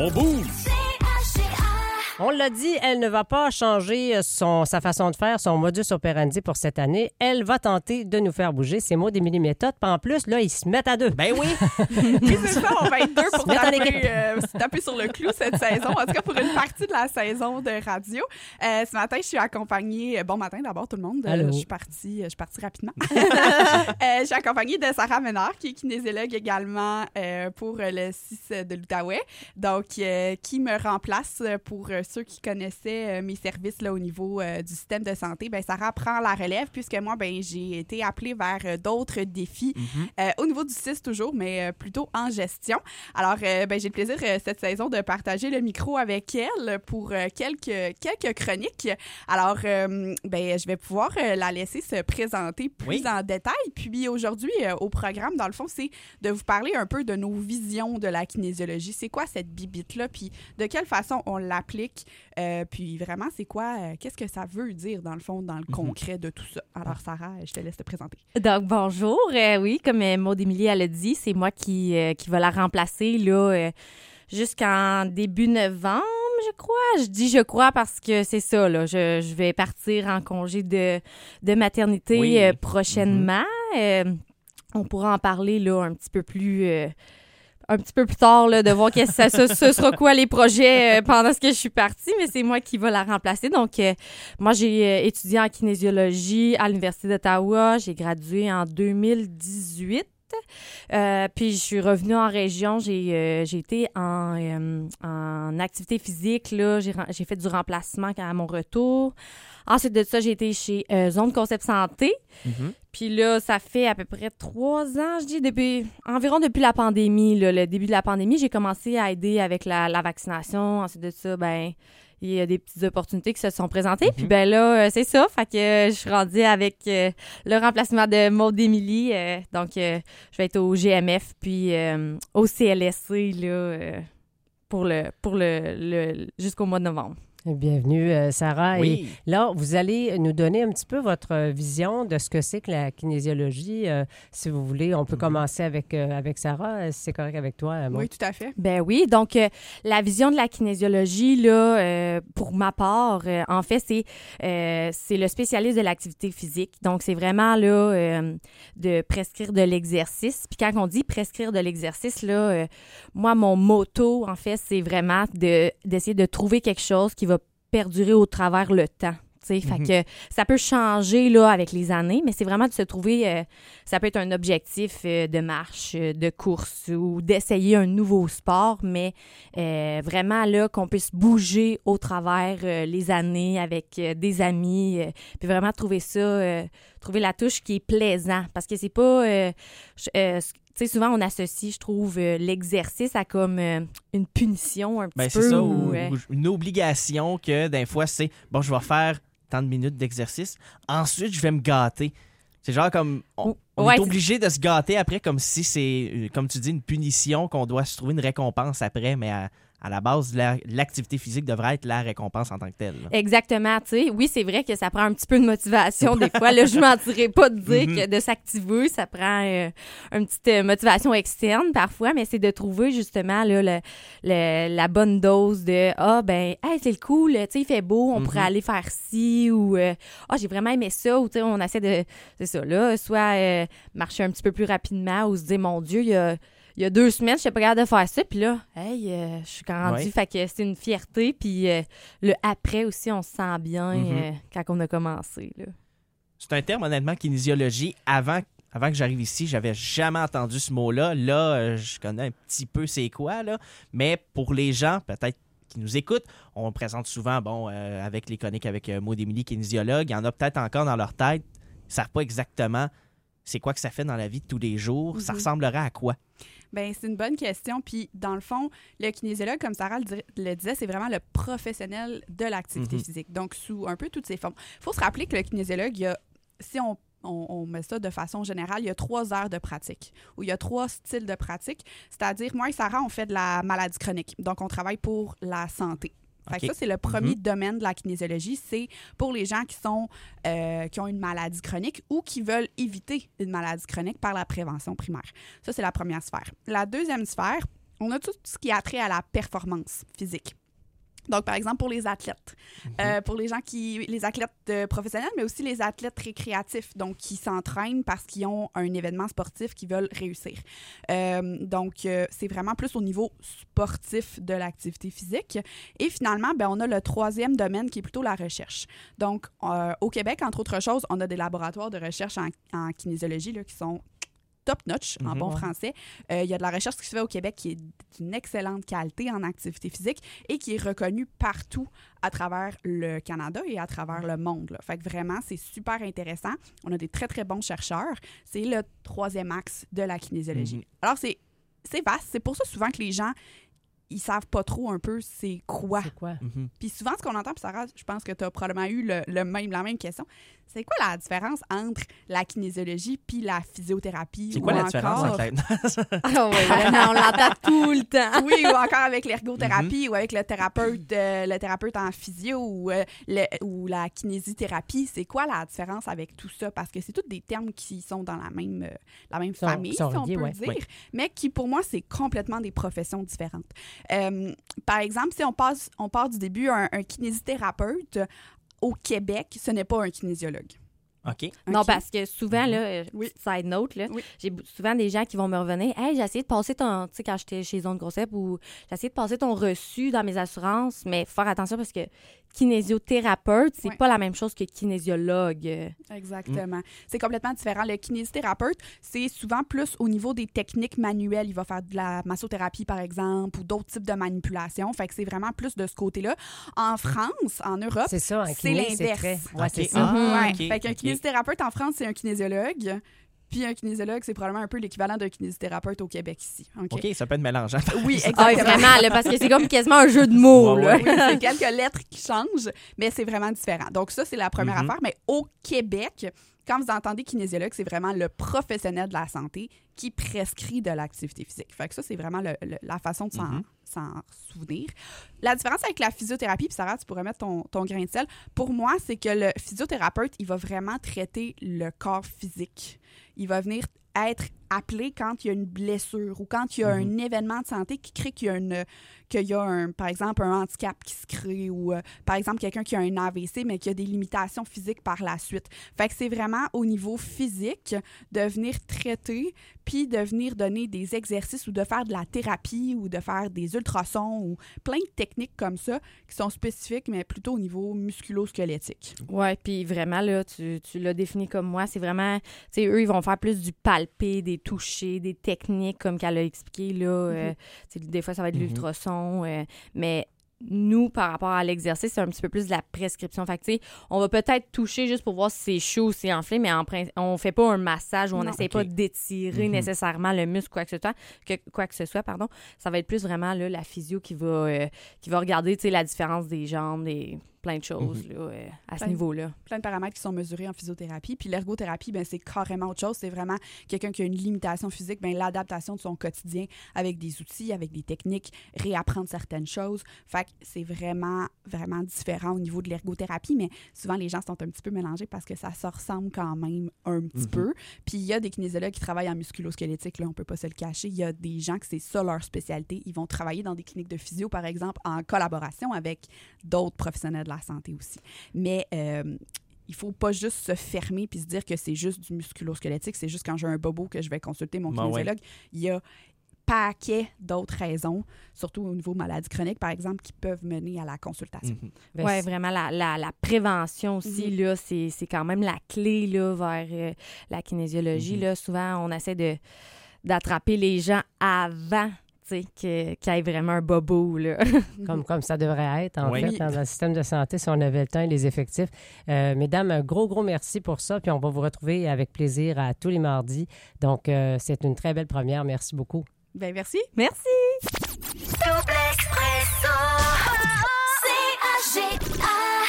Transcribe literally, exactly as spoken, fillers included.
On bouge! On l'a dit, elle ne va pas changer son, sa façon de faire, son modus operandi pour cette année. Elle va tenter de nous faire bouger. C'est Maud Émilie Méthode. Puis en plus, là, ils se mettent à deux. Ben oui! Oui, c'est ça, on va être deux pour Se mettre en taper, euh, se taper sur le clou cette saison. En tout cas, pour une partie de la saison de radio. Euh, ce matin, je suis accompagnée... Bon matin d'abord, tout le monde. Allô. Je suis partie, je suis partie rapidement. euh, je suis accompagnée de Sarah Ménard, qui est kinésiologue également euh, pour le C I S de l'Outaouais. Donc, euh, qui me remplace pour euh, ceux qui connaissaient euh, mes services là, au niveau euh, du système de santé. Ben, Sarah prend la relève puisque moi, ben, j'ai été appelée vers euh, d'autres défis mm-hmm. euh, au niveau du C I S toujours, mais euh, plutôt en gestion. Alors, euh, ben, j'ai le plaisir euh, cette saison de partager le micro avec elle pour euh, quelques, quelques chroniques. Alors, euh, ben, je vais pouvoir euh, la laisser se présenter plus oui. en détail. Puis aujourd'hui, euh, au programme, dans le fond, c'est de vous parler un peu de nos visions de la kinésiologie. C'est quoi cette bibite-là? Puis de quelle façon on l'applique? Euh, puis vraiment, c'est quoi? Euh, qu'est-ce que ça veut dire, dans le fond, dans le mm-hmm. concret de tout ça? Alors, Sarah, je te laisse te présenter. Donc, bonjour. Euh, oui, comme euh, Maud Émilie, elle a dit, c'est moi qui, euh, qui va la remplacer là, euh, jusqu'en début novembre, je crois. Je dis je crois parce que c'est ça, là. Je, je vais partir en congé de, de maternité oui. euh, prochainement. Mm-hmm. Euh, on pourra en parler là un petit peu plus... Euh, un petit peu plus tard, là, de voir que ça, ce, ce sera quoi les projets euh, pendant ce que je suis partie, mais c'est moi qui va la remplacer. Donc, euh, moi, j'ai euh, étudié en kinésiologie à l'Université d'Ottawa. J'ai gradué en deux mille dix-huit. Euh, puis, je suis revenue en région. J'ai, euh, j'ai été en, euh, en activité physique. Là. J'ai, j'ai fait du remplacement à mon retour. Ensuite de ça, j'ai été chez euh, Zone Concept Santé. Mm-hmm. Puis là, ça fait à peu près trois ans, je dis, depuis environ depuis la pandémie, là, le début de la pandémie, j'ai commencé à aider avec la, la vaccination. Ensuite de ça, ben il y a des petites opportunités qui se sont présentées. Mm-hmm. Puis ben là, euh, c'est ça. Fait que euh, je suis rendue avec euh, le remplacement de Maud Émilie. Euh, donc, euh, je vais être au G M F puis euh, au C L S C là, euh, pour le pour le, le jusqu'au mois de novembre. Bienvenue, euh, Sarah. Oui. Et là, vous allez nous donner un petit peu votre vision de ce que c'est que la kinésiologie. Euh, si vous voulez, on peut mm-hmm. commencer avec, euh, avec Sarah, si c'est correct avec toi. Maud. Oui, tout à fait. Ben oui, donc euh, la vision de la kinésiologie, là, euh, pour ma part, euh, en fait, c'est, euh, c'est le spécialiste de l'activité physique. Donc, c'est vraiment là euh, de prescrire de l'exercice. Puis quand on dit prescrire de l'exercice, là, euh, moi, mon motto, en fait, c'est vraiment de, d'essayer de trouver quelque chose qui va perdurer au travers le temps. Mm-hmm. Fait que ça peut changer là, avec les années, mais c'est vraiment de se trouver, euh, ça peut être un objectif euh, de marche, euh, de course ou d'essayer un nouveau sport, mais euh, vraiment là qu'on puisse bouger au travers euh, les années avec euh, des amis, euh, puis vraiment trouver ça, euh, trouver la touche qui est plaisant, parce que c'est pas... Euh, euh, tu sais, souvent, on associe, je trouve, euh, l'exercice à comme euh, une punition un petit ben, peu. C'est ça, ou, ou, euh... ou une obligation que, des fois, c'est « bon, je vais faire tant de minutes d'exercice, ensuite, je vais me gâter ». C'est genre comme, on, on ouais, est obligé de se gâter après comme si c'est, comme tu dis, une punition, qu'on doit se trouver une récompense après, mais à, à la base, la, l'activité physique devrait être la récompense en tant que telle. Là. Exactement, tu sais. Oui, c'est vrai que ça prend un petit peu de motivation des fois. Là, je ne mentirais pas de dire mm-hmm. que de s'activer, ça prend euh, une petite euh, motivation externe parfois, mais c'est de trouver justement là, le, le, la bonne dose de « Ah, ben, hey, c'est le cool, tu sais, il fait beau, on mm-hmm. pourrait aller faire ci » ou euh, « Ah, j'ai vraiment aimé ça » ou tu sais, on essaie de, c'est ça, là, soit euh, marcher un petit peu plus rapidement ou se dire « Mon Dieu, il y a... » Il y a deux semaines, je n'étais pas capable de faire ça. Puis là, hey, euh, je suis rendue. Ouais. Fait que c'est une fierté. Puis euh, le après aussi, on se sent bien mm-hmm. euh, quand on a commencé. Là. C'est un terme, honnêtement, kinésiologie. Avant, avant que j'arrive ici, j'avais jamais entendu ce mot-là. Là, euh, je connais un petit peu c'est quoi. Là. Mais pour les gens, peut-être, qui nous écoutent, on le présente souvent, bon, euh, avec les chroniques avec euh, Maud Émilie, kinésiologue. Il y en a peut-être encore dans leur tête. Ils ne savent pas exactement c'est quoi que ça fait dans la vie de tous les jours. Mm-hmm. Ça ressemblerait à quoi? Bien, c'est une bonne question. Puis, dans le fond, le kinésiologue, comme Sarah le, dir- le disait, c'est vraiment le professionnel de l'activité mm-hmm. physique. Donc, sous un peu toutes ses formes. Il faut se rappeler que le kinésiologue, il y a, si on, on, on met ça de façon générale, il y a trois heures de pratique, ou il y a trois styles de pratique. C'est-à-dire, moi et Sarah, on fait de la maladie chronique. Donc, on travaille pour la santé. Fait okay. que ça, c'est le premier mm-hmm. domaine de la kinésiologie. C'est pour les gens qui sont euh, qui ont une maladie chronique ou qui veulent éviter une maladie chronique par la prévention primaire. Ça, c'est la première sphère. La deuxième sphère, on a tout ce qui a trait à la performance physique. Donc, par exemple, pour les athlètes, mm-hmm. euh, pour les gens qui, les athlètes euh, professionnels, mais aussi les athlètes récréatifs, donc qui s'entraînent parce qu'ils ont un événement sportif qu'ils veulent réussir. Euh, donc, euh, c'est vraiment plus au niveau sportif de l'activité physique. Et finalement, ben, on a le troisième domaine qui est plutôt la recherche. Donc, euh, au Québec, entre autres choses, on a des laboratoires de recherche en, en kinésiologie là, qui sont top-notch, en mm-hmm. bon français. Euh, il y a de la recherche qui se fait au Québec qui est d'une excellente qualité en activité physique et qui est reconnue partout à travers le Canada et à travers le monde. Là. Fait que vraiment, c'est super intéressant. On a des très, très bons chercheurs. C'est le troisième axe de la kinésiologie. Mm-hmm. Alors, c'est, c'est vaste. C'est pour ça souvent que les gens, ils savent pas trop un peu c'est quoi. C'est quoi? Mm-hmm. Puis souvent, ce qu'on entend, puis Sarah, je pense que tu as probablement eu le, le même, la même question. C'est quoi la différence entre la kinésiologie puis la physiothérapie? C'est quoi la différence encore... entre la... Ah oui, vraiment, on l'entend tout le temps. Oui, ou encore avec l'ergothérapie Mm-hmm. ou avec le thérapeute, euh, le thérapeute en physio ou, euh, le, ou la kinésithérapie. C'est quoi la différence avec tout ça? Parce que c'est tous des termes qui sont dans la même, euh, la même sont, famille, sont si on reliés, peut ouais. dire, oui. mais qui, pour moi, c'est complètement des professions différentes. Euh, par exemple, si on, passe, on part du début, un, un kinésithérapeute au Québec, ce n'est pas un kinésiologue. OK. Non, OK. parce que souvent, là, euh, Oui. side note, là, Oui. j'ai souvent des gens qui vont me revenir. Hey, j'ai essayé de passer ton. Tu sais, quand j'étais chez Zone Grossep, ou j'ai essayé de passer ton reçu dans mes assurances, mais faut faire attention parce que kinésithérapeute, c'est Ouais. pas la même chose que kinésiologue. Exactement. Mm. C'est complètement différent. Le kinésithérapeute, c'est souvent plus au niveau des techniques manuelles. Il va faire de la massothérapie, par exemple, ou d'autres types de manipulations. Fait que c'est vraiment plus de ce côté-là. En France, en Europe, C'est ça, un c'est kiné, c'est l'inverse. très... Ouais, OK. c'est ça. Ah, Ouais. OK, Fait qu'un OK. kinésithérapeute en France, c'est un kinésiologue. Puis un kinésiologue, c'est probablement un peu l'équivalent d'un kinésithérapeute au Québec ici. OK? OK, ça peut être mélangeant. Oui, Ah, exactement. vraiment, là, parce que c'est comme quasiment un jeu de mots. Ouais, là. ouais. Oui, c'est quelques lettres qui changent, mais c'est vraiment différent. Donc ça, c'est la première Mm-hmm. affaire. Mais au Québec, quand vous entendez kinésiologue, c'est vraiment le professionnel de la santé qui prescrit de l'activité physique. Fait que ça, c'est vraiment le, le, la façon de s'en, Mm-hmm. s'en souvenir. La différence avec la physiothérapie, puis Sarah, tu pourrais mettre ton, ton grain de sel, pour moi, c'est que le physiothérapeute, il va vraiment traiter le corps physique. Il va venir être appelé quand il y a une blessure ou quand il y a Mm-hmm. un événement de santé qui crée qu'il y a, une, qu'il y a un, par exemple, un handicap qui se crée ou, euh, par exemple, quelqu'un qui a un A V C mais qui a des limitations physiques par la suite. Fait que c'est vraiment au niveau physique de venir traiter puis de venir donner des exercices ou de faire de la thérapie ou de faire des ultrasons ou plein de techniques comme ça qui sont spécifiques, mais plutôt au niveau musculo-squelettique. Ouais, puis vraiment, là, tu, tu l'as défini comme moi. C'est vraiment, tu sais, eux, ils vont faire plus du palper, des toucher, des techniques, comme qu'elle a expliqué, là. Mm-hmm. euh, tu sais, des fois, ça va être de Mm-hmm. l'ultrason, euh, mais nous, par rapport à l'exercice, c'est un petit peu plus de la prescription. Fait que, tu sais, on va peut-être toucher juste pour voir si c'est chaud ou c'est enflé, mais en prin- on fait pas un massage ou on Non. n'essaie OK. pas d'étirer Mm-hmm. nécessairement le muscle, quoi que ce soit. Que, quoi que ce soit, pardon. Ça va être plus vraiment, là, la physio qui va, euh, qui va regarder, tu sais, la différence des jambes, des... plein de choses, là, euh, à ce Plein- niveau-là. Plein de paramètres qui sont mesurés en physiothérapie. Puis l'ergothérapie, ben, c'est carrément autre chose. C'est vraiment quelqu'un qui a une limitation physique, ben, l'adaptation de son quotidien avec des outils, avec des techniques, réapprendre certaines choses. Fait que c'est vraiment, vraiment différent au niveau de l'ergothérapie, mais souvent les gens sont un petit peu mélangés parce que ça se ressemble quand même un petit Mhm. peu. Puis il y a des kinésiologues qui travaillent en musculo-squelettique, là, on peut pas se le cacher. Il y a des gens que c'est ça leur spécialité. Ils vont travailler dans des cliniques de physio, par exemple, en collaboration avec d'autres professionnels de la santé aussi. Mais euh, il faut pas juste se fermer puis se dire que c'est juste du musculo-squelettique, c'est juste quand j'ai un bobo que je vais consulter mon Ben kinésiologue. Il y a paquet d'autres raisons, surtout au niveau maladie chronique, par exemple, qui peuvent mener à la consultation. Mhm. Ben, Oui, c'est- vraiment, la, la, la prévention aussi, Mhm. là, c'est, c'est quand même la clé là, vers euh, la kinésiologie. Mhm. Là. Souvent, on essaie de, d'attraper les gens avant tu sais, que- qu'il y ait vraiment un bobo. Là. Comme, comme ça devrait être, en Oui. fait, dans le système de santé, si on avait le temps et les effectifs. Euh, mesdames, un gros, gros merci pour ça. Puis on va vous retrouver avec plaisir à tous les mardis. Donc, euh, c'est une très belle première. Merci beaucoup. Ben merci. Merci! Double espresso.